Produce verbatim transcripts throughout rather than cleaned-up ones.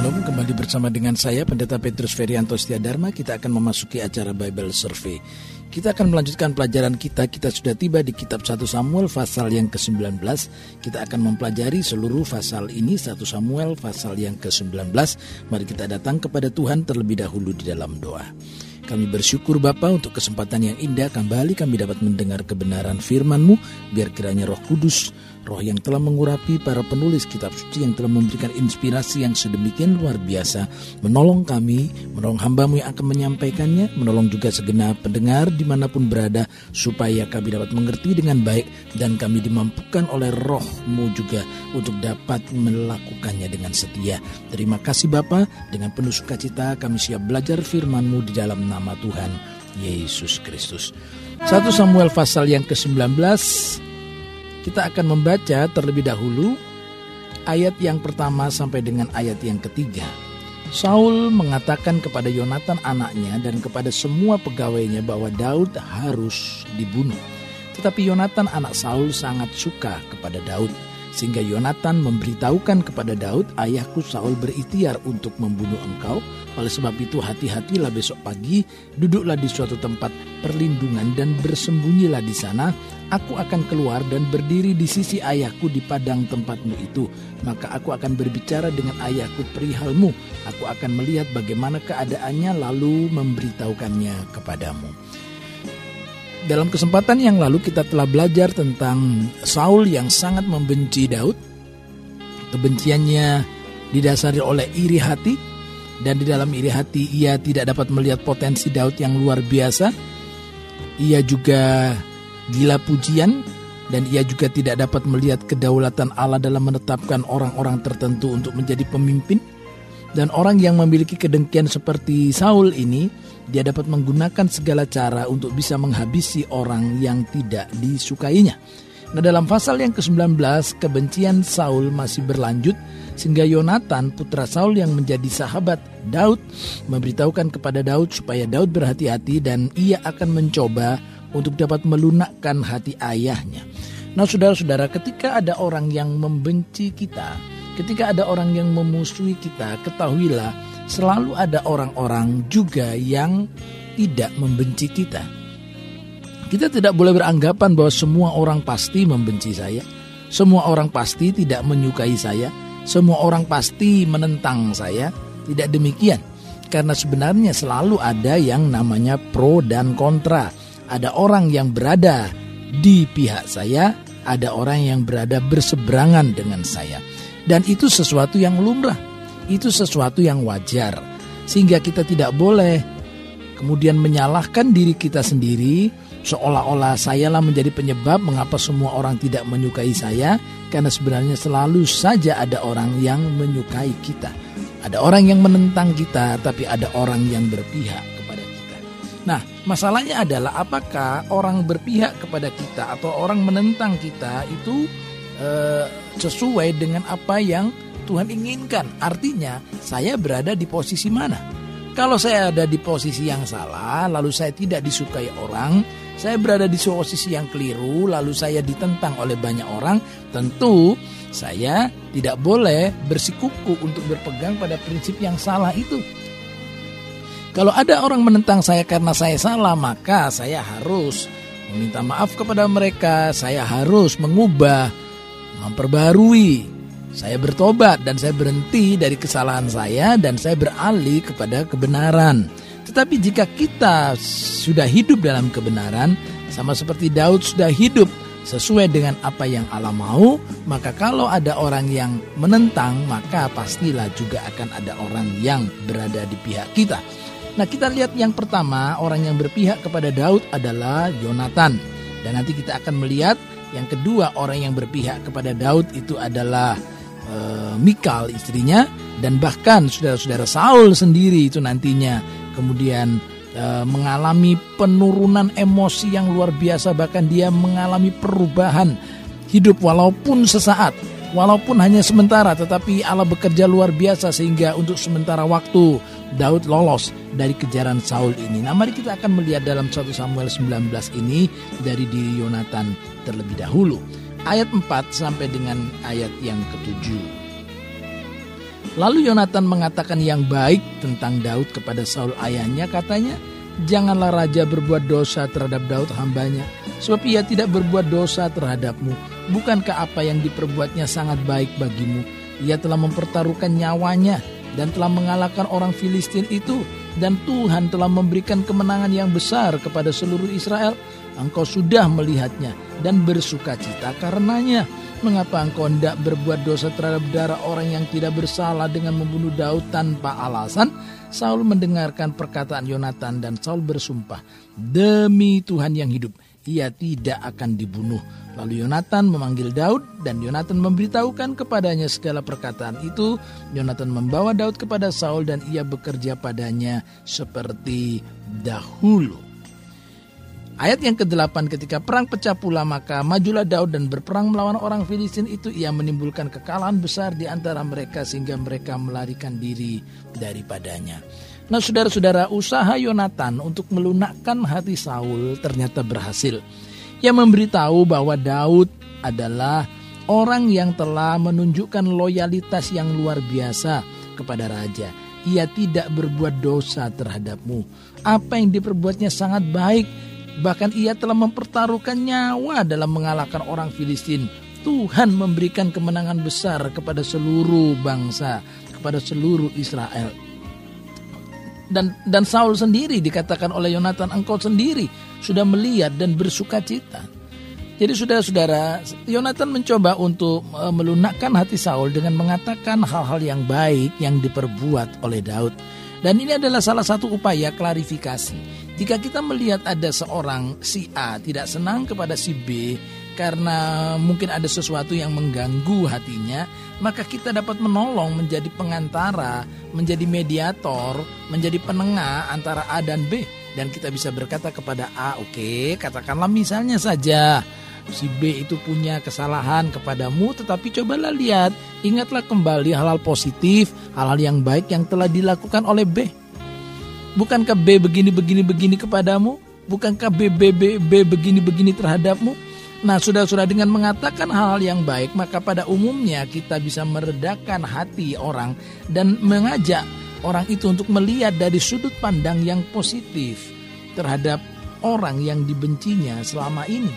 Shalom, kembali bersama dengan saya Pendeta Petrus Ferianto Setiadharma. Kita akan memasuki acara Bible Survey. Kita akan melanjutkan pelajaran kita. Kita sudah tiba di kitab satu Samuel pasal yang ke-sembilan belas. Kita akan mempelajari seluruh pasal ini, satu Samuel pasal yang ke-sembilan belas. Mari kita datang kepada Tuhan terlebih dahulu di dalam doa. Kami bersyukur Bapa untuk kesempatan yang indah kembali kami dapat mendengar kebenaran firman-Mu. Biar kiranya Roh Kudus, Roh yang telah mengurapi para penulis kitab suci, yang telah memberikan inspirasi yang sedemikian luar biasa, menolong kami, menolong hamba-Mu yang akan menyampaikannya, menolong juga segenap pendengar dimanapun berada, supaya kami dapat mengerti dengan baik dan kami dimampukan oleh Roh-Mu juga untuk dapat melakukannya dengan setia. Terima kasih Bapa, dengan penuh sukacita kami siap belajar firman-Mu di dalam nama nama Tuhan Yesus Kristus. satu Samuel pasal yang ke-sembilan belas. Kita akan membaca terlebih dahulu ayat yang pertama sampai dengan ayat yang ketiga. Saul mengatakan kepada Yonatan anaknya dan kepada semua pegawainya bahwa Daud harus dibunuh. Tetapi Yonatan anak Saul sangat suka kepada Daud, sehingga Yonatan memberitahukan kepada Daud, ayahku Saul berikhtiar untuk membunuh engkau. Oleh sebab itu hati-hatilah besok pagi, duduklah di suatu tempat perlindungan dan bersembunyilah di sana. Aku akan keluar dan berdiri di sisi ayahku di padang tempatmu itu. Maka aku akan berbicara dengan ayahku perihalmu. Aku akan melihat bagaimana keadaannya lalu memberitahukannya kepadamu. Dalam kesempatan yang lalu kita telah belajar tentang Saul yang sangat membenci Daud. Kebenciannya didasari oleh iri hati. Dan di dalam iri hati ia tidak dapat melihat potensi Daud yang luar biasa. Ia juga gila pujian. Dan ia juga tidak dapat melihat kedaulatan Allah dalam menetapkan orang-orang tertentu untuk menjadi pemimpin. Dan orang yang memiliki kedengkian seperti Saul ini, dia dapat menggunakan segala cara untuk bisa menghabisi orang yang tidak disukainya. Nah, dalam pasal yang ke-sembilan belas, kebencian Saul masih berlanjut, sehingga Yonatan, putra Saul yang menjadi sahabat Daud, memberitahukan kepada Daud supaya Daud berhati-hati dan ia akan mencoba untuk dapat melunakkan hati ayahnya. Nah, saudara-saudara, ketika ada orang yang membenci kita, ketika ada orang yang memusuhi kita, ketahuilah selalu ada orang-orang juga yang tidak membenci kita. Kita tidak boleh beranggapan bahwa semua orang pasti membenci saya, semua orang pasti tidak menyukai saya, semua orang pasti menentang saya. Tidak demikian, karena sebenarnya selalu ada yang namanya pro dan kontra. Ada orang yang berada di pihak saya, ada orang yang berada berseberangan dengan saya. Dan itu sesuatu yang lumrah, itu sesuatu yang wajar. Sehingga kita tidak boleh kemudian menyalahkan diri kita sendiri, seolah-olah sayalah menjadi penyebab mengapa semua orang tidak menyukai saya. Karena sebenarnya selalu saja ada orang yang menyukai kita. Ada orang yang menentang kita, tapi ada orang yang berpihak kepada kita. Nah, masalahnya adalah apakah orang berpihak kepada kita atau orang menentang kita itu eh, sesuai dengan apa yang Tuhan inginkan. Artinya saya berada di posisi mana? Kalau saya ada di posisi yang salah, lalu saya tidak disukai orang, saya berada di posisi yang keliru, lalu saya ditentang oleh banyak orang, tentu saya tidak boleh bersikuku untuk berpegang pada prinsip yang salah itu. Kalau ada orang menentang saya karena saya salah, maka saya harus meminta maaf kepada mereka, saya harus mengubah, memperbarui. Saya bertobat dan saya berhenti dari kesalahan saya dan saya beralih kepada kebenaran. Tetapi jika kita sudah hidup dalam kebenaran, sama seperti Daud sudah hidup sesuai dengan apa yang Allah mau, maka kalau ada orang yang menentang, maka pastilah juga akan ada orang yang berada di pihak kita. Nah, kita lihat yang pertama, orang yang berpihak kepada Daud adalah Yonatan. Dan nanti kita akan melihat yang kedua, orang yang berpihak kepada Daud itu adalah Mikal istrinya, dan bahkan saudara-saudara Saul sendiri itu nantinya kemudian e, mengalami penurunan emosi yang luar biasa, bahkan dia mengalami perubahan hidup walaupun sesaat, walaupun hanya sementara, tetapi Allah bekerja luar biasa sehingga untuk sementara waktu Daud lolos dari kejaran Saul ini. Nah, mari kita akan melihat dalam satu Samuel sembilan belas ini dari diri Yonatan terlebih dahulu. Ayat empat sampai dengan ayat yang ketujuh. Lalu Yonatan mengatakan yang baik tentang Daud kepada Saul ayahnya, katanya, janganlah raja berbuat dosa terhadap Daud hambanya, sebab ia tidak berbuat dosa terhadapmu. Bukankah apa yang diperbuatnya sangat baik bagimu? Ia telah mempertaruhkan nyawanya dan telah mengalahkan orang Filistin itu, dan Tuhan telah memberikan kemenangan yang besar kepada seluruh Israel. Engkau sudah melihatnya dan bersukacita karenanya. Mengapa engkau hendak berbuat dosa terhadap darah orang yang tidak bersalah dengan membunuh Daud tanpa alasan? Saul mendengarkan perkataan Yonatan dan Saul bersumpah, demi Tuhan yang hidup, ia tidak akan dibunuh. Lalu Yonatan memanggil Daud dan Yonatan memberitahukan kepadanya segala perkataan itu. Yonatan membawa Daud kepada Saul dan ia bekerja padanya seperti dahulu. Ayat yang kedelapan, ketika perang pecah pula maka majulah Daud dan berperang melawan orang Filistin itu. Ia menimbulkan kekalahan besar di antara mereka sehingga mereka melarikan diri daripadanya. Nah saudara-saudara, usaha Yonatan untuk melunakkan hati Saul ternyata berhasil. Ia memberitahu bahwa Daud adalah orang yang telah menunjukkan loyalitas yang luar biasa kepada raja. Ia tidak berbuat dosa terhadapmu. Apa yang diperbuatnya sangat baik. Bahkan ia telah mempertaruhkan nyawa dalam mengalahkan orang Filistin. Tuhan memberikan kemenangan besar kepada seluruh bangsa, kepada seluruh Israel. Dan dan Saul sendiri dikatakan oleh Yonatan, engkau sendiri sudah melihat dan bersukacita. Jadi saudara-saudara, Yonatan mencoba untuk melunakkan hati Saul dengan mengatakan hal-hal yang baik yang diperbuat oleh Daud. Dan ini adalah salah satu upaya klarifikasi. Jika kita melihat ada seorang si A tidak senang kepada si B karena mungkin ada sesuatu yang mengganggu hatinya, maka kita dapat menolong menjadi pengantara, menjadi mediator, menjadi penengah antara A dan B. Dan kita bisa berkata kepada A, oke, okay, katakanlah misalnya saja si B itu punya kesalahan kepadamu, tetapi cobalah lihat, ingatlah kembali hal-hal positif, hal-hal yang baik yang telah dilakukan oleh B. Bukankah B begini-begini-begini kepadamu? Bukankah B, B, B, B begini-begini terhadapmu? Nah, saudara-saudara, dengan mengatakan hal-hal yang baik, maka pada umumnya kita bisa meredakan hati orang dan mengajak orang itu untuk melihat dari sudut pandang yang positif terhadap orang yang dibencinya selama ini.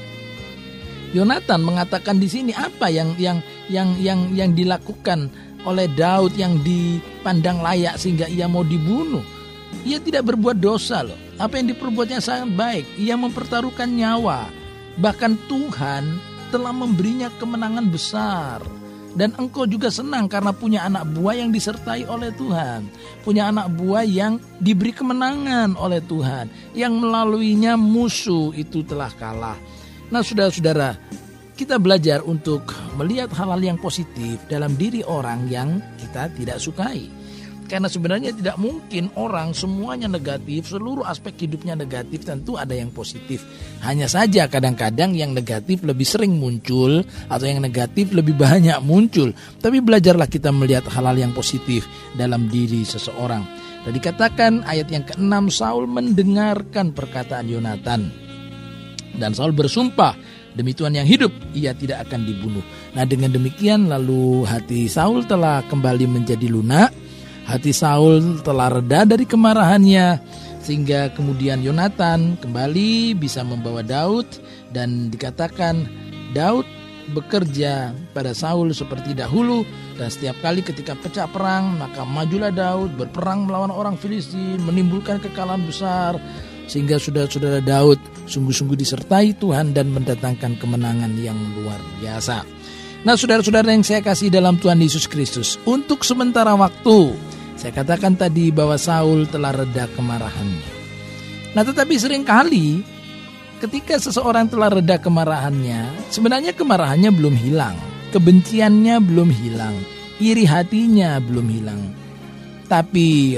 Yonatan mengatakan di sini apa yang yang yang yang yang dilakukan oleh Daud yang dipandang layak sehingga ia mau dibunuh. Ia tidak berbuat dosa loh. Apa yang diperbuatnya sangat baik. Ia mempertaruhkan nyawa. Bahkan Tuhan telah memberinya kemenangan besar. Dan engkau juga senang karena punya anak buah yang disertai oleh Tuhan. Punya anak buah yang diberi kemenangan oleh Tuhan. Yang melaluinya musuh itu telah kalah. Nah saudara-saudara, kita belajar untuk melihat hal-hal yang positif dalam diri orang yang kita tidak sukai. Karena sebenarnya tidak mungkin orang semuanya negatif, seluruh aspek hidupnya negatif, tentu ada yang positif. Hanya saja kadang-kadang yang negatif lebih sering muncul atau yang negatif lebih banyak muncul. Tapi belajarlah kita melihat hal-hal yang positif dalam diri seseorang. Dan dikatakan ayat yang keenam, Saul mendengarkan perkataan Yonatan. Dan Saul bersumpah, demi Tuhan yang hidup, ia tidak akan dibunuh. Nah dengan demikian lalu hati Saul telah kembali menjadi lunak. Hati Saul telah reda dari kemarahannya, sehingga kemudian Yonatan kembali bisa membawa Daud. Dan dikatakan Daud bekerja pada Saul seperti dahulu. Dan setiap kali ketika pecah perang, maka majulah Daud berperang melawan orang Filistin, menimbulkan kekalahan besar. Sehingga saudara-saudara Daud sungguh-sungguh disertai Tuhan dan mendatangkan kemenangan yang luar biasa. Nah saudara-saudara yang saya kasih dalam Tuhan Yesus Kristus, untuk sementara waktu saya katakan tadi bahwa Saul telah reda kemarahannya. Nah tetapi seringkali ketika seseorang telah reda kemarahannya, sebenarnya kemarahannya belum hilang, kebenciannya belum hilang, iri hatinya belum hilang. Tapi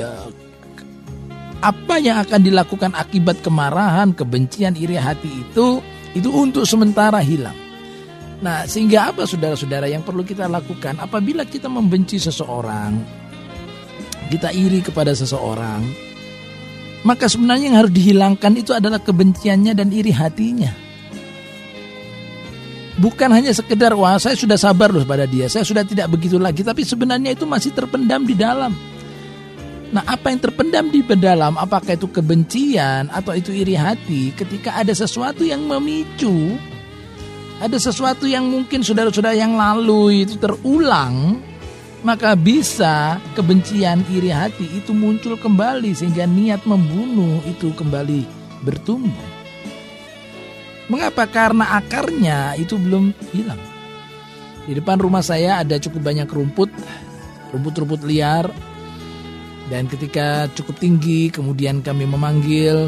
apa yang akan dilakukan akibat kemarahan, kebencian, iri hati itu, itu untuk sementara hilang. Nah, sehingga apa saudara-saudara yang perlu kita lakukan apabila kita membenci seseorang, kita iri kepada seseorang, maka sebenarnya yang harus dihilangkan itu adalah kebenciannya dan iri hatinya. Bukan hanya sekedar, wah saya sudah sabar loh pada dia, saya sudah tidak begitu lagi, tapi sebenarnya itu masih terpendam di dalam. Nah, apa yang terpendam di dalam, apakah itu kebencian atau itu iri hati, ketika ada sesuatu yang memicu, ada sesuatu yang mungkin saudara-saudara yang lalu itu terulang, maka bisa kebencian, iri hati itu muncul kembali sehingga niat membunuh itu kembali bertumbuh. Mengapa? Karena akarnya itu belum hilang. Di depan rumah saya ada cukup banyak rumput, rumput-rumput liar. Dan ketika cukup tinggi, kemudian kami memanggil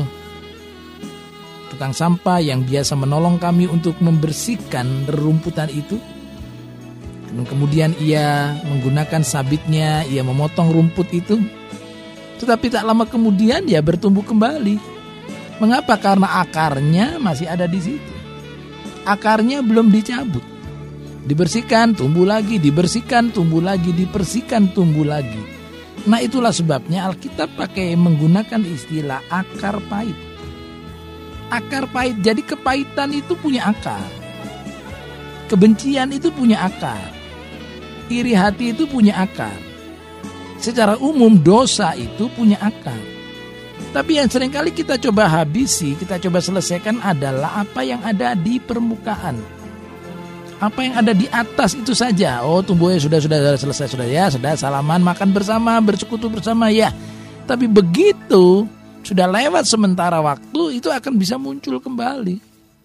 tukang sampah yang biasa menolong kami untuk membersihkan rerumputan itu. Dan kemudian ia menggunakan sabitnya, ia memotong rumput itu. Tetapi tak lama kemudian ia bertumbuh kembali. Mengapa? Karena akarnya masih ada di situ. Akarnya belum dicabut. Dibersihkan, tumbuh lagi, dibersihkan, tumbuh lagi, dibersihkan, tumbuh lagi. Nah, itulah sebabnya Alkitab pakai menggunakan istilah akar pahit. Akar pahit, jadi kepahitan itu punya akar. Kebencian itu punya akar. Iri hati itu punya akar. Secara umum dosa itu punya akar. Tapi yang seringkali kita coba habisi, kita coba selesaikan adalah apa yang ada di permukaan. Apa yang ada di atas itu saja. Oh, tumbuhnya sudah sudah selesai sudah ya, sudah salaman, makan bersama, bersekutu bersama ya. Tapi begitu sudah lewat sementara waktu, itu akan bisa muncul kembali.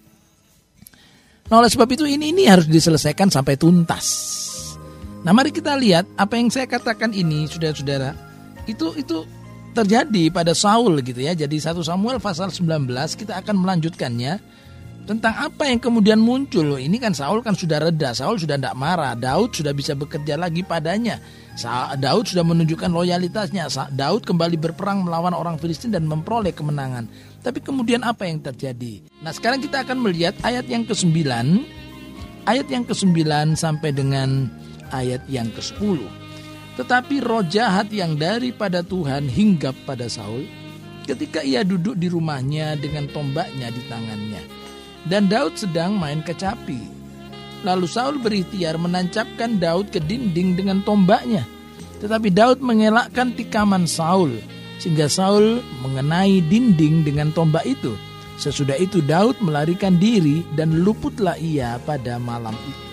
Nah, oleh sebab itu ini ini harus diselesaikan sampai tuntas. Nah, mari kita lihat apa yang saya katakan ini, saudara-saudara. Itu itu terjadi pada Saul gitu ya. Jadi satu Samuel pasal sembilan belas kita akan melanjutkannya tentang apa yang kemudian muncul. Ini kan Saul kan sudah reda, Saul sudah tidak marah, Daud sudah bisa bekerja lagi padanya. Daud sudah menunjukkan loyalitasnya, Daud kembali berperang melawan orang Filistin dan memperoleh kemenangan. Tapi kemudian apa yang terjadi? Nah, sekarang kita akan melihat ayat yang kesembilan, ayat yang kesembilan sampai dengan ayat yang kesepuluh. Tetapi roh jahat yang daripada Tuhan hinggap pada Saul ketika ia duduk di rumahnya dengan tombaknya di tangannya. Dan Daud sedang main kecapi. Lalu Saul berikhtiar menancapkan Daud ke dinding dengan tombaknya. Tetapi Daud mengelakkan tikaman Saul, sehingga Saul mengenai dinding dengan tombak itu. Sesudah itu Daud melarikan diri dan luputlah ia pada malam itu.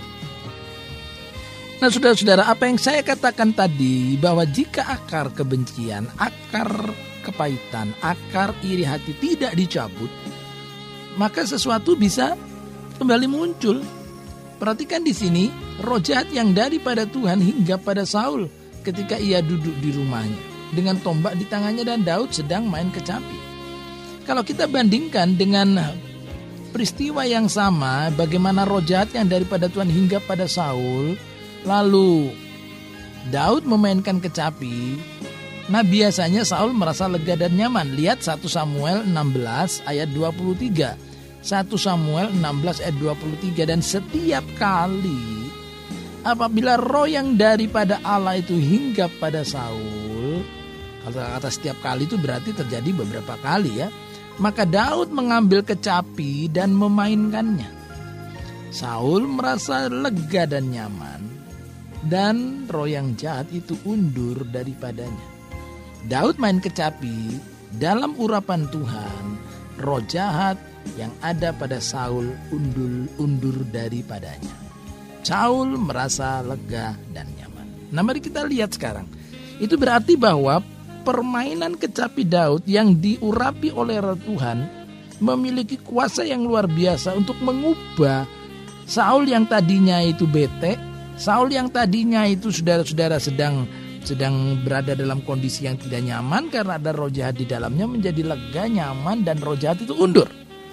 Nah, saudara-saudara, apa yang saya katakan tadi, bahwa jika akar kebencian, akar kepahitan, akar iri hati tidak dicabut, maka sesuatu bisa kembali muncul. Perhatikan di sini, roh jahat yang daripada Tuhan hinggap pada Saul ketika ia duduk di rumahnya dengan tombak di tangannya dan Daud sedang main kecapi. Kalau kita bandingkan dengan peristiwa yang sama, bagaimana roh jahat yang daripada Tuhan hinggap pada Saul, lalu Daud memainkan kecapi. Nah, biasanya Saul merasa lega dan nyaman. Lihat satu Samuel enam belas ayat dua puluh tiga. satu Samuel enam belas ayat dua puluh tiga. Dan setiap kali apabila roh yang daripada Allah itu hinggap pada Saul, kalau kata setiap kali itu berarti terjadi beberapa kali ya, maka Daud mengambil kecapi dan memainkannya. Saul merasa lega dan nyaman, dan roh yang jahat itu undur daripadanya. Daud main kecapi, dalam urapan Tuhan, roh jahat yang ada pada Saul undur, undur daripadanya. Saul merasa lega dan nyaman. Nah, mari kita lihat sekarang. Itu berarti bahwa permainan kecapi Daud yang diurapi oleh roh Tuhan memiliki kuasa yang luar biasa untuk mengubah Saul yang tadinya itu bete, Saul yang tadinya itu saudara-saudara sedang sedang berada dalam kondisi yang tidak nyaman karena ada roh jahat di dalamnya, menjadi lega, nyaman, dan roh jahat itu undur.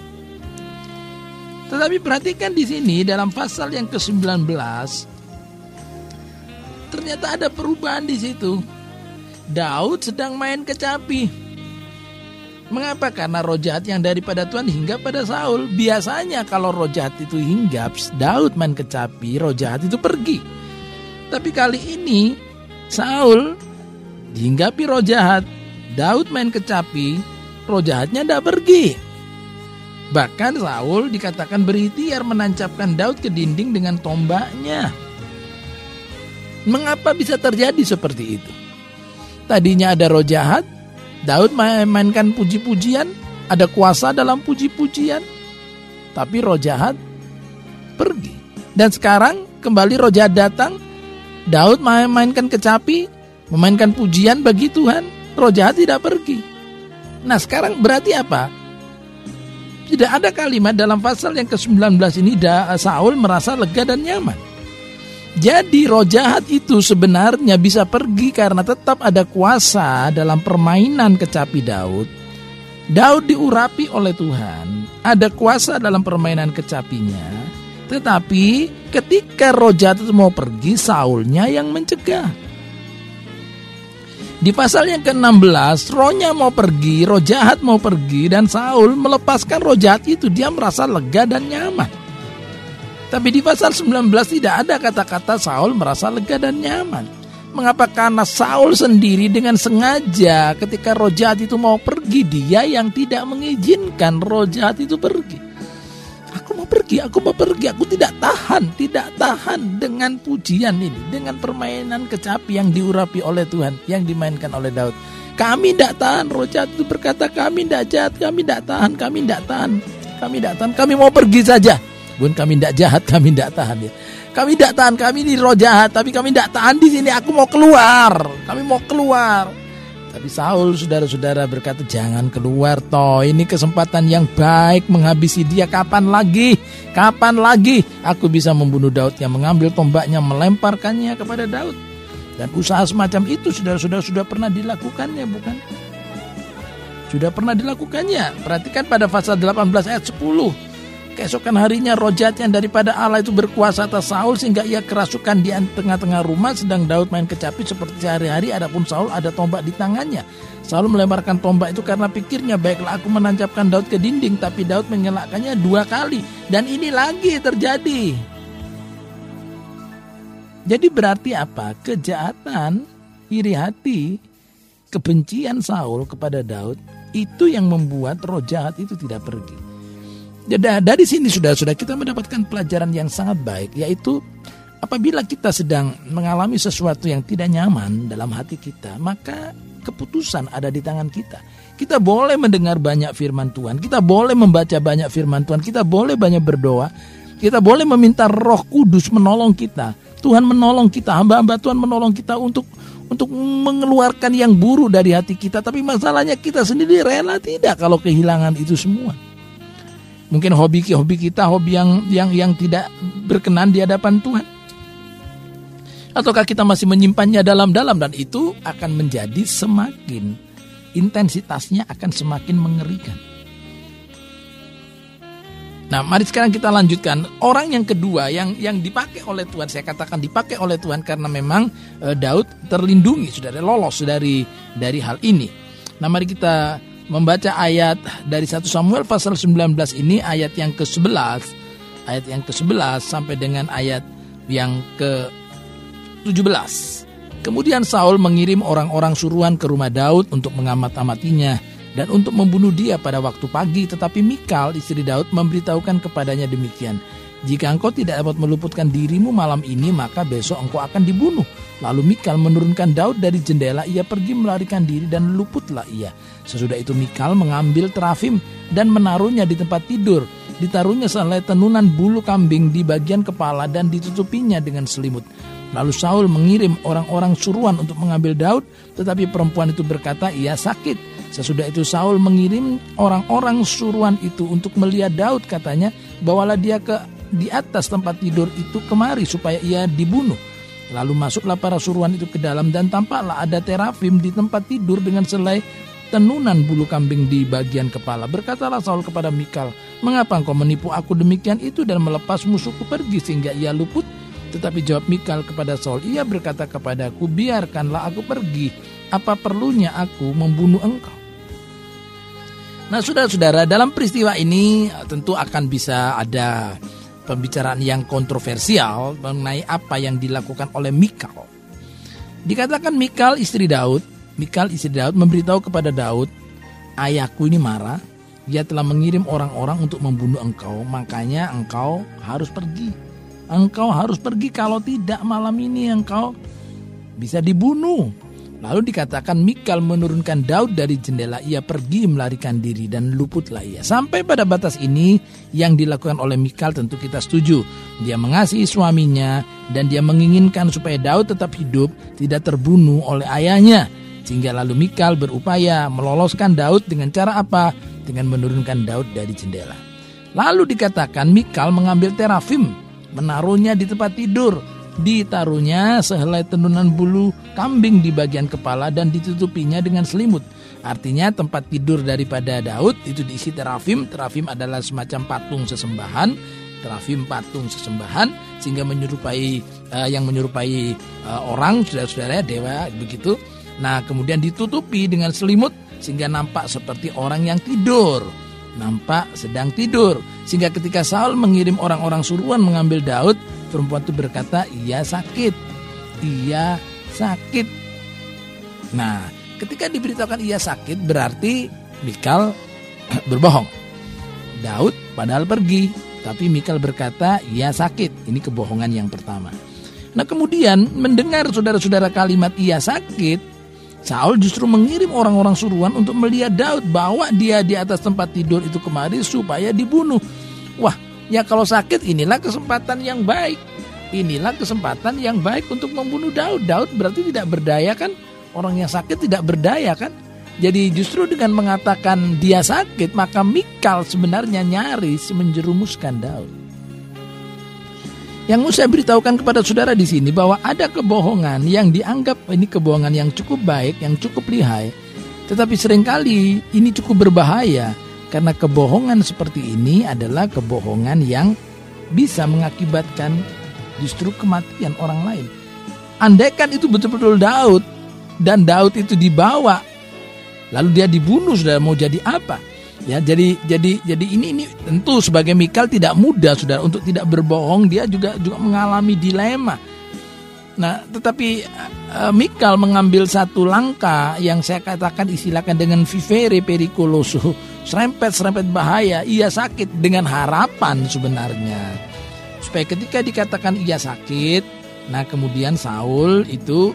Tetapi perhatikan di sini dalam pasal yang ke sembilan belas, ternyata ada perubahan di situ. Daud sedang main kecapi. Mengapa? Karena roh jahat yang daripada Tuhan hinggap pada Saul. Biasanya kalau roh jahat itu hinggap, Daud main kecapi, roh jahat itu pergi. Tapi kali ini Saul dihinggapi roh jahat, Daud main kecapi, roh jahatnya tidak pergi. Bahkan Saul dikatakan berikhtiar menancapkan Daud ke dinding dengan tombaknya. Mengapa bisa terjadi seperti itu? Tadinya ada roh jahat, Daud mainkan puji-pujian, ada kuasa dalam puji-pujian, tapi roh jahat pergi. Dan sekarang kembali roh jahat datang, Daud mainkan kecapi, memainkan pujian bagi Tuhan, roh jahat tidak pergi. Nah sekarang berarti apa? Tidak ada kalimat dalam pasal yang ke sembilan belas ini Saul merasa lega dan nyaman. Jadi roh jahat itu sebenarnya bisa pergi karena tetap ada kuasa dalam permainan kecapi Daud. Daud diurapi oleh Tuhan, ada kuasa dalam permainan kecapinya. Tetapi ketika roh jahat itu mau pergi, Saulnya yang mencegah. Di pasal yang ke enam belas, rohnya mau pergi, roh jahat mau pergi, dan Saul melepaskan roh jahat itu. Dia merasa lega dan nyaman. Tapi di pasal sembilan belas tidak ada kata-kata Saul merasa lega dan nyaman. Mengapa? Karena Saul sendiri dengan sengaja ketika roh jahat itu mau pergi, dia yang tidak mengizinkan roh jahat itu pergi. Aku mau pergi, aku mau pergi, aku tidak tahan, tidak tahan dengan pujian ini, dengan permainan kecapi yang diurapi oleh Tuhan, yang dimainkan oleh Daud. Kami tidak tahan, roh jahat itu berkata kami tidak jahat, kami tidak tahan, kami tidak tahan, kami tidak tahan, kami mau pergi saja. Bun, kami tidak jahat, kami tidak tahan ya. Kami tidak tahan, kami ini roh jahat, tapi kami tidak tahan di sini. Aku mau keluar, kami mau keluar. Tapi Saul, saudara-saudara, berkata jangan keluar toh. Ini kesempatan yang baik menghabisi dia. Kapan lagi? Kapan lagi aku bisa membunuh Daud? Yang mengambil tombaknya, melemparkannya kepada Daud. Dan usaha semacam itu saudara-saudara sudah pernah dilakukannya, bukan? Sudah pernah dilakukannya. Perhatikan pada pasal delapan belas ayat sepuluh. Keesokan harinya roh jahat yang daripada Allah itu berkuasa atas Saul sehingga ia kerasukan di tengah-tengah rumah, sedang Daud main kecapi seperti sehari-hari. Adapun Saul ada tombak di tangannya. Saul melemparkan tombak itu karena pikirnya, baiklah aku menancapkan Daud ke dinding, tapi Daud mengelakkannya dua kali. Dan ini lagi terjadi. Jadi berarti apa? Kejahatan, iri hati, kebencian Saul kepada Daud itu yang membuat roh jahat itu tidak pergi. Jadi dari sini sudah-sudah kita mendapatkan pelajaran yang sangat baik, yaitu apabila kita sedang mengalami sesuatu yang tidak nyaman dalam hati kita, maka keputusan ada di tangan kita. Kita boleh mendengar banyak firman Tuhan, kita boleh membaca banyak firman Tuhan, kita boleh banyak berdoa, kita boleh meminta Roh Kudus menolong kita. Tuhan menolong kita, hamba-hamba Tuhan menolong kita untuk untuk mengeluarkan yang buruk dari hati kita. Tapi masalahnya kita sendiri rela tidak kalau kehilangan itu semua. Mungkin hobi-hobi kita, hobi yang yang yang tidak berkenan di hadapan Tuhan. Ataukah kita masih menyimpannya dalam-dalam, dan itu akan menjadi semakin, intensitasnya akan semakin mengerikan. Nah, mari sekarang kita lanjutkan. Orang yang kedua yang yang dipakai oleh Tuhan, saya katakan dipakai oleh Tuhan karena memang e, Daud terlindungi, sudah lolos dari dari hal ini. Nah, mari kita membaca ayat dari satu Samuel pasal sembilan belas ini, ayat yang ke sebelas, ayat yang ke sebelas sampai dengan ayat yang ke tujuh belas. Kemudian Saul mengirim orang-orang suruhan ke rumah Daud untuk mengamat-amatinya dan untuk membunuh dia pada waktu pagi. Tetapi Mikal, istri Daud, memberitahukan kepadanya demikian, jika engkau tidak dapat meluputkan dirimu malam ini, maka besok engkau akan dibunuh. Lalu Mikal menurunkan Daud dari jendela, ia pergi melarikan diri dan luputlah ia. Sesudah itu Mikal mengambil terafim dan menaruhnya di tempat tidur. Ditaruhnya selai tenunan bulu kambing di bagian kepala dan ditutupinya dengan selimut. Lalu Saul mengirim orang-orang suruhan untuk mengambil Daud, tetapi perempuan itu berkata ia sakit. Sesudah itu Saul mengirim orang-orang suruhan itu untuk melihat Daud, katanya, bawalah dia ke di atas tempat tidur itu kemari supaya ia dibunuh. Lalu masuklah para suruhan itu ke dalam dan tampaklah ada terafim di tempat tidur dengan selai tenunan bulu kambing di bagian kepala. Berkatalah Saul kepada Mikal, mengapa engkau menipu aku demikian itu dan melepas musuhku pergi sehingga ia luput? Tetapi jawab Mikal kepada Saul, ia berkata kepadaku, biarkanlah aku pergi, apa perlunya aku membunuh engkau? Nah, saudara-saudara, dalam peristiwa ini tentu akan bisa ada pembicaraan yang kontroversial mengenai apa yang dilakukan oleh Mikal. Dikatakan Mikal istri Daud, Mikal istri Daud memberitahu kepada Daud, ayahku ini marah Dia telah mengirim orang-orang untuk membunuh engkau, makanya engkau harus pergi. Engkau harus pergi, kalau tidak malam ini engkau bisa dibunuh. Lalu dikatakan Mikal menurunkan Daud dari jendela, ia pergi melarikan diri dan luputlah ia. Sampai pada batas ini yang dilakukan oleh Mikal tentu kita setuju. Dia mengasihi suaminya dan dia menginginkan supaya Daud tetap hidup, tidak terbunuh oleh ayahnya. Sehingga lalu Mikal berupaya meloloskan Daud dengan cara apa? Dengan menurunkan Daud dari jendela. Lalu dikatakan Mikal mengambil terafim, menaruhnya di tempat tidur. Ditaruhnya sehelai tenunan bulu kambing di bagian kepala dan ditutupinya dengan selimut. Artinya tempat tidur daripada Daud itu diisi terafim. Terafim adalah semacam patung sesembahan. Terafim patung sesembahan sehingga menyerupai uh, yang menyerupai uh, orang, saudara-saudara, dewa begitu. Nah, kemudian ditutupi dengan selimut sehingga nampak seperti orang yang tidur. Nampak sedang tidur. Sehingga ketika Saul mengirim orang-orang suruhan mengambil Daud, perempuan itu berkata, ia sakit. Ia sakit. Nah, ketika diberitakan ia sakit, berarti Mikal berbohong. Daud padahal pergi, tapi Mikal berkata, ia sakit. Ini kebohongan yang pertama. Nah, kemudian mendengar saudara-saudara kalimat ia sakit, Saul justru mengirim orang-orang suruhan untuk melihat Daud, bawa dia di atas tempat tidur itu kemari supaya dibunuh. Wah, ya kalau sakit inilah kesempatan yang baik. Inilah kesempatan yang baik untuk membunuh Daud. Daud berarti tidak berdaya kan? Orang yang sakit tidak berdaya kan? Jadi justru dengan mengatakan dia sakit, maka Mikal sebenarnya nyaris menjerumuskan Daud. Yang mau saya beritahukan kepada saudara di sini bahwa ada kebohongan yang dianggap ini kebohongan yang cukup baik, yang cukup lihai, tetapi seringkali ini cukup berbahaya karena kebohongan seperti ini adalah kebohongan yang bisa mengakibatkan justru kematian orang lain. Andaikan itu betul-betul Daud dan Daud itu dibawa lalu dia dibunuh, saudara, mau jadi apa? Ya, jadi jadi jadi ini ini tentu sebagai Mikal tidak mudah, saudara, untuk tidak berbohong. Dia juga juga mengalami dilema. Nah, tetapi uh, Mikal mengambil satu langkah yang saya katakan istilahkan dengan vivere pericoloso, serempet-serempet bahaya. Ia sakit dengan harapan sebenarnya supaya ketika dikatakan ia sakit, nah kemudian Saul itu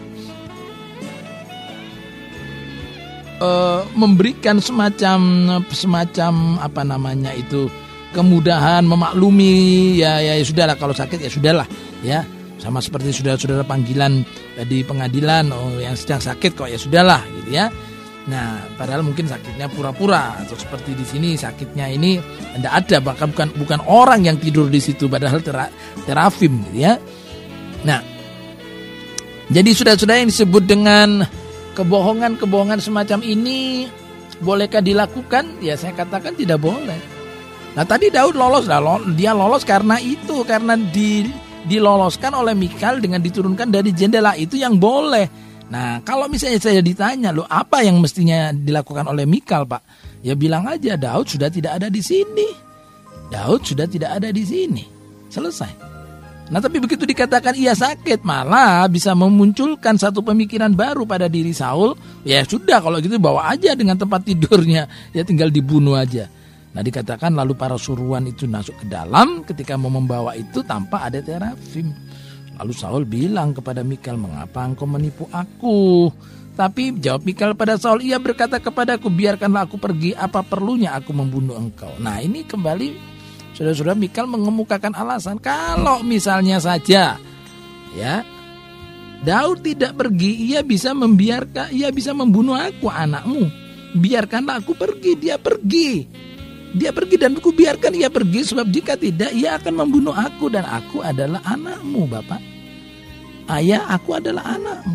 Uh, memberikan semacam semacam apa namanya itu kemudahan memaklumi, ya ya, ya sudahlah, kalau sakit ya sudahlah, ya sama seperti saudara-saudara panggilan di pengadilan, oh yang sedang sakit kok ya sudahlah gitu ya. Nah, padahal mungkin sakitnya pura-pura, atau seperti di sini sakitnya ini tidak ada, bahkan bukan bukan orang yang tidur di situ, padahal tera, terafim gitu ya. Nah, jadi saudara-saudara yang disebut dengan kebohongan-kebohongan semacam ini bolehkah dilakukan? Ya saya katakan tidak boleh. Nah tadi Daud lolos, dia lolos karena itu, karena di, diloloskan oleh Mikal dengan diturunkan dari jendela, itu yang boleh. Nah kalau misalnya saya ditanya, loh apa yang mestinya dilakukan oleh Mikal, Pak? Ya bilang aja Daud sudah tidak ada di sini. Daud sudah tidak ada di sini. Selesai. Nah tapi begitu dikatakan ia sakit, malah bisa memunculkan satu pemikiran baru pada diri Saul. Ya sudah, kalau gitu bawa aja dengan tempat tidurnya, ya tinggal dibunuh aja. Nah dikatakan lalu para suruhan itu masuk ke dalam, ketika mau membawa itu tanpa ada terafim. Lalu Saul bilang kepada Mikal, mengapa engkau menipu aku? Tapi jawab Mikal pada Saul, ia berkata kepadaku, biarkanlah aku pergi, apa perlunya aku membunuh engkau? Nah ini kembali saudara-saudara, Mikal mengemukakan alasan, kalau misalnya saja ya Daud tidak pergi, ia bisa membiarkan, ia bisa membunuh aku, anakmu. Biarkanlah aku pergi, dia pergi. Dia pergi dan aku biarkan ia pergi, sebab jika tidak ia akan membunuh aku, dan aku adalah anakmu, Bapak. Ayah, aku adalah anakmu.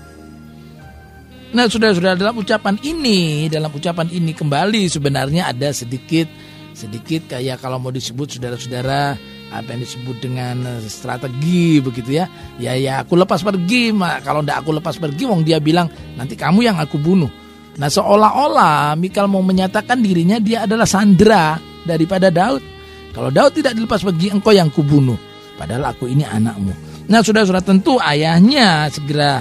Nah, saudara-saudara, dalam ucapan ini, dalam ucapan ini kembali sebenarnya ada sedikit sedikit kayak kalau mau disebut saudara-saudara apa yang disebut dengan strategi begitu ya. Ya ya aku lepas pergi, mak kalau ndak aku lepas pergi, wong dia bilang nanti kamu yang aku bunuh. Nah seolah-olah Mikal mau menyatakan dirinya dia adalah sandera daripada Daud. Kalau Daud tidak dilepas pergi, engkau yang kubunuh, padahal aku ini anakmu. Nah saudara-saudara, tentu ayahnya segera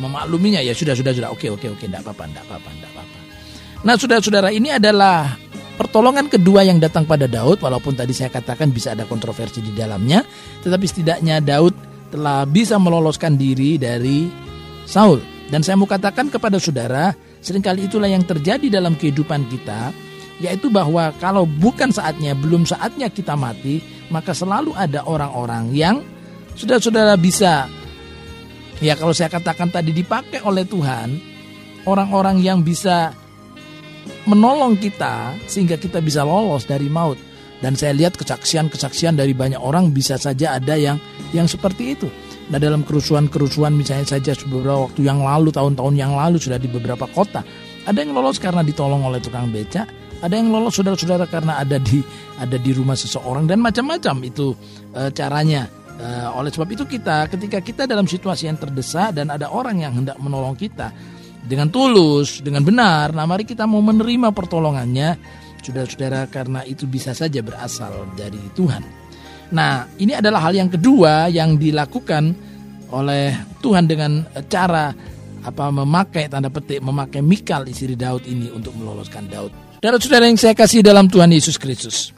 memakluminya, ya sudah sudah sudah oke oke oke ndak apa-apa ndak apa-apa ndak apa-apa. Nah saudara-saudara, ini adalah pertolongan kedua yang datang pada Daud, walaupun tadi saya katakan bisa ada kontroversi di dalamnya, tetapi setidaknya Daud telah bisa meloloskan diri dari Saul. Dan saya mau katakan kepada saudara, seringkali itulah yang terjadi dalam kehidupan kita, yaitu bahwa kalau bukan saatnya, belum saatnya kita mati, maka selalu ada orang-orang yang sudah saudara bisa, ya kalau saya katakan tadi, dipakai oleh Tuhan, orang-orang yang bisa menolong kita sehingga kita bisa lolos dari maut. Dan saya lihat kesaksian-kesaksian dari banyak orang, bisa saja ada yang yang seperti itu. Nah, dalam kerusuhan-kerusuhan misalnya saja beberapa waktu yang lalu, tahun-tahun yang lalu sudah di beberapa kota, ada yang lolos karena ditolong oleh tukang beca, ada yang lolos saudara-saudara karena ada di ada di rumah seseorang, dan macam-macam itu e, caranya. E, oleh sebab itu kita ketika kita dalam situasi yang terdesak dan ada orang yang hendak menolong kita dengan tulus, dengan benar, nah mari kita mau menerima pertolongannya, saudara-saudara, karena itu bisa saja berasal dari Tuhan. Nah, ini adalah hal yang kedua yang dilakukan oleh Tuhan dengan cara apa memakai tanda petik memakai Mikal istri Daud ini untuk meloloskan Daud. Saudara-saudara yang saya kasih dalam Tuhan Yesus Kristus,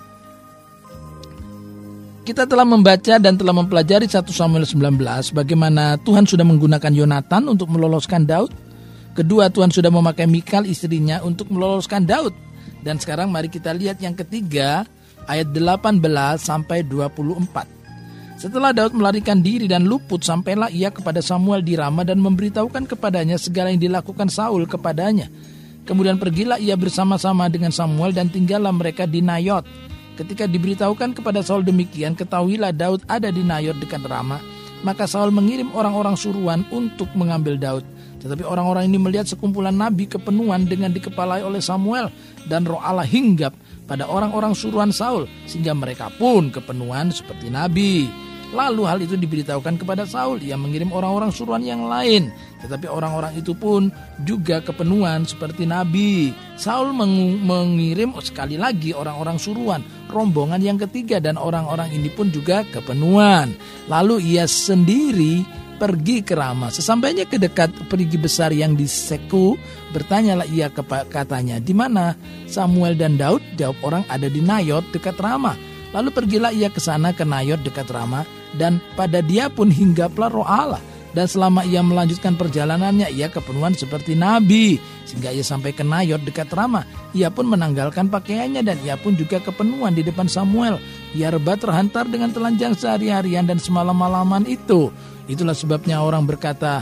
kita telah membaca dan telah mempelajari satu Samuel sembilan belas bagaimana Tuhan sudah menggunakan Yonatan untuk meloloskan Daud. Kedua, Tuhan sudah memakai Mikal istrinya untuk meloloskan Daud. Dan sekarang mari kita lihat yang ketiga, ayat delapan belas sampai dua puluh empat. Setelah Daud melarikan diri dan luput, sampailah ia kepada Samuel di Rama dan memberitahukan kepadanya segala yang dilakukan Saul kepadanya. Kemudian pergilah ia bersama-sama dengan Samuel dan tinggallah mereka di Nayot. Ketika diberitahukan kepada Saul demikian, ketahuilah Daud ada di Nayot dekat Rama. Maka Saul mengirim orang-orang suruhan untuk mengambil Daud. Tetapi orang-orang ini melihat sekumpulan nabi kepenuhan dengan dikepalai oleh Samuel, dan roh Allah hinggap pada orang-orang suruhan Saul, sehingga mereka pun kepenuhan seperti nabi. Lalu hal itu diberitahukan kepada Saul, ia mengirim orang-orang suruhan yang lain, tetapi orang-orang itu pun juga kepenuhan seperti nabi. Saul meng- mengirim sekali lagi orang-orang suruhan, rombongan yang ketiga, dan orang-orang ini pun juga kepenuhan. Lalu ia sendiri pergi ke Rama. Sesampainya ke dekat perigi besar yang di Seku, bertanyalah ia kepa- katanya, di mana Samuel dan Daud? Jawab orang, ada di Nayot dekat Rama. Lalu pergilah ia ke sana ke Nayot dekat Rama, dan pada dia pun hinggaplah roh Allah. Dan selama ia melanjutkan perjalanannya, ia kepenuhan seperti nabi, sehingga ia sampai ke Nayot dekat Rama. Ia pun menanggalkan pakaiannya, dan ia pun juga kepenuhan di depan Samuel. Ia rebah terhantar dengan telanjang sehari-harian dan semalam-malaman itu. Itulah sebabnya orang berkata,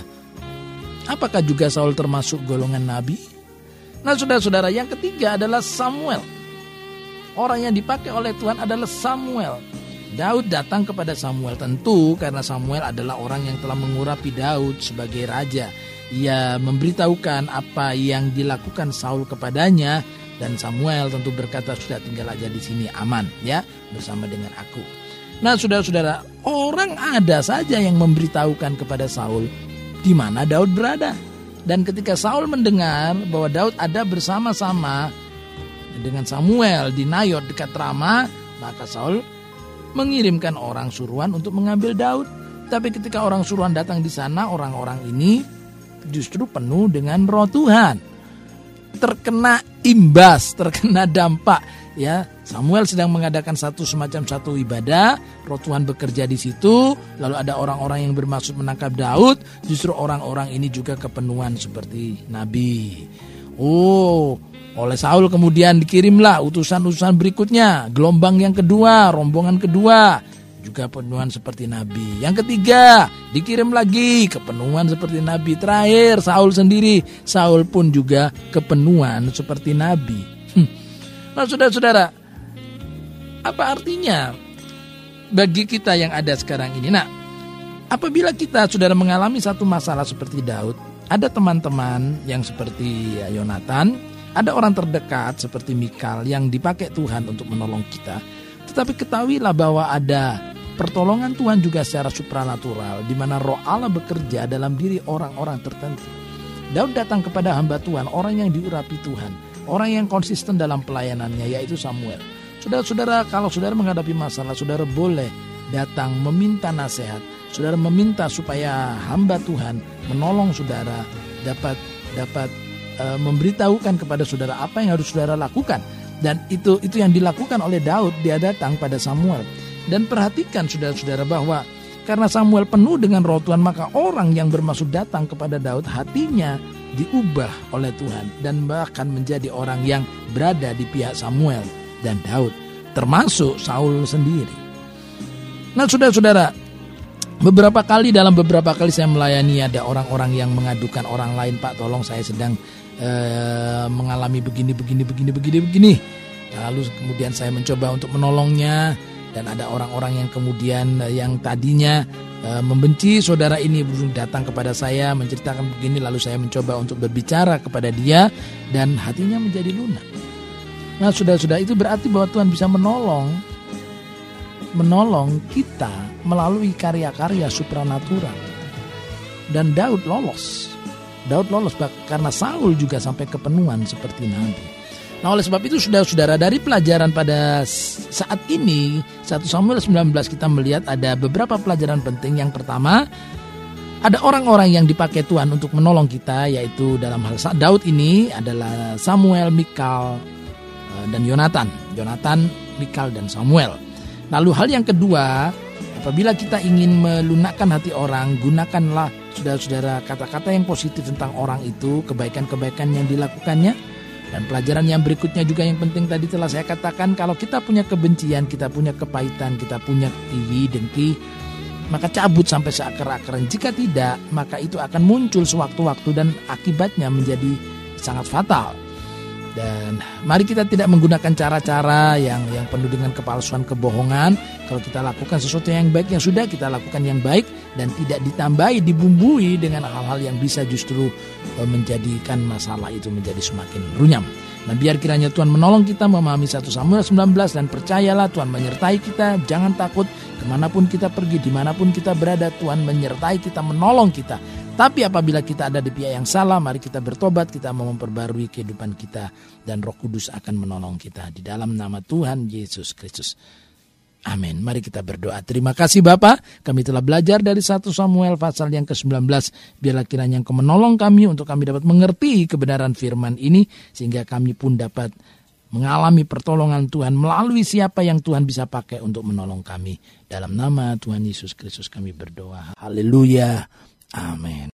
apakah juga Saul termasuk golongan nabi? Nah, saudara-saudara, yang ketiga adalah Samuel. Orang yang dipakai oleh Tuhan adalah Samuel. Daud datang kepada Samuel tentu karena Samuel adalah orang yang telah mengurapi Daud sebagai raja. Ia memberitahukan apa yang dilakukan Saul kepadanya, dan Samuel tentu berkata, sudah tinggal aja di sini aman ya bersama dengan aku. Nah, saudara-saudara, orang ada saja yang memberitahukan kepada Saul di mana Daud berada. Dan ketika Saul mendengar bahwa Daud ada bersama-sama dengan Samuel di Nayot dekat Rama, maka Saul mengirimkan orang suruhan untuk mengambil Daud. Tapi ketika orang suruhan datang di sana, orang-orang ini justru penuh dengan roh Tuhan. Terkena imbas, terkena dampak. Ya, Samuel sedang mengadakan satu semacam satu ibadah, roh Tuhan bekerja di situ, lalu ada orang-orang yang bermaksud menangkap Daud, justru orang-orang ini juga kepenuhan seperti nabi. Oh, oleh Saul kemudian dikirimlah utusan-utusan berikutnya, gelombang yang kedua, rombongan kedua, juga penuhan seperti nabi. Yang ketiga, dikirim lagi kepenuhan seperti nabi. Terakhir, Saul sendiri, Saul pun juga kepenuhan seperti nabi. Hm. Nah, saudara-saudara, apa artinya bagi kita yang ada sekarang ini? Nah, apabila kita saudara mengalami satu masalah seperti Daud, ada teman-teman yang seperti Yonatan, ada orang terdekat seperti Mikal yang dipakai Tuhan untuk menolong kita. Tetapi ketahuilah bahwa ada pertolongan Tuhan juga secara supranatural, di mana roh Allah bekerja dalam diri orang-orang tertentu. Daud datang kepada hamba Tuhan, orang yang diurapi Tuhan, orang yang konsisten dalam pelayanannya, yaitu Samuel. Saudara-saudara, kalau saudara menghadapi masalah, saudara boleh datang meminta nasihat. Saudara meminta supaya hamba Tuhan menolong saudara, dapat dapat e, memberitahukan kepada saudara apa yang harus saudara lakukan. Dan itu itu yang dilakukan oleh Daud. Dia datang pada Samuel. Dan perhatikan saudara-saudara bahwa karena Samuel penuh dengan roh Tuhan, maka orang yang bermaksud datang kepada Daud hatinya diubah oleh Tuhan dan bahkan menjadi orang yang berada di pihak Samuel dan Daud, termasuk Saul sendiri. Nah, saudara-saudara, beberapa kali dalam beberapa kali saya melayani ada orang-orang yang mengadukan orang lain, Pak, tolong saya sedang eh, mengalami begini, begini, begini, begini, begini. Lalu kemudian saya mencoba untuk menolongnya. Dan ada orang-orang yang kemudian yang tadinya e, membenci saudara ini datang kepada saya menceritakan begini, lalu saya mencoba untuk berbicara kepada dia dan hatinya menjadi lunak. Nah, saudara-saudara, itu berarti bahwa Tuhan bisa menolong menolong kita melalui karya-karya supranatural. Dan Daud lolos. Daud lolos karena Saul juga sampai kepenuhan seperti Nabi. Nah, oleh sebab itu saudara-saudara, dari pelajaran pada saat ini satu Samuel sembilan belas kita melihat ada beberapa pelajaran penting. Yang pertama, ada orang-orang yang dipakai Tuhan untuk menolong kita, yaitu dalam hal Daud ini adalah Samuel, Mikal, dan Yonatan. Yonatan, Mikal, dan Samuel. Lalu hal yang kedua, apabila kita ingin melunakkan hati orang, gunakanlah saudara-saudara kata-kata yang positif tentang orang itu, kebaikan-kebaikan yang dilakukannya. Dan pelajaran yang berikutnya juga yang penting tadi telah saya katakan, kalau kita punya kebencian, kita punya kepahitan, kita punya iri, dengki, maka cabut sampai seakar-akaran. Jika tidak, maka itu akan muncul sewaktu-waktu dan akibatnya menjadi sangat fatal. Dan mari kita tidak menggunakan cara-cara yang yang penuh dengan kepalsuan, kebohongan. Kalau kita lakukan sesuatu yang baik, yang sudah kita lakukan yang baik dan tidak ditambahi, dibumbui dengan hal-hal yang bisa justru menjadikan masalah itu menjadi semakin runyam. Nah, biar kiranya Tuhan menolong kita memahami satu Samuel sembilan belas, dan percayalah Tuhan menyertai kita. Jangan takut, kemanapun kita pergi, dimanapun kita berada, Tuhan menyertai kita, menolong kita. Tapi apabila kita ada di pihak yang salah, mari kita bertobat, kita mau memperbarui kehidupan kita, dan Roh Kudus akan menolong kita di dalam nama Tuhan Yesus Kristus. Amin. Mari kita berdoa. Terima kasih Bapa, kami telah belajar dari satu Samuel pasal yang ke sembilan belas. Biarlah kiranya Engkau menolong kami untuk kami dapat mengerti kebenaran firman ini, sehingga kami pun dapat mengalami pertolongan Tuhan melalui siapa yang Tuhan bisa pakai untuk menolong kami. Dalam nama Tuhan Yesus Kristus kami berdoa. Haleluya. Amin.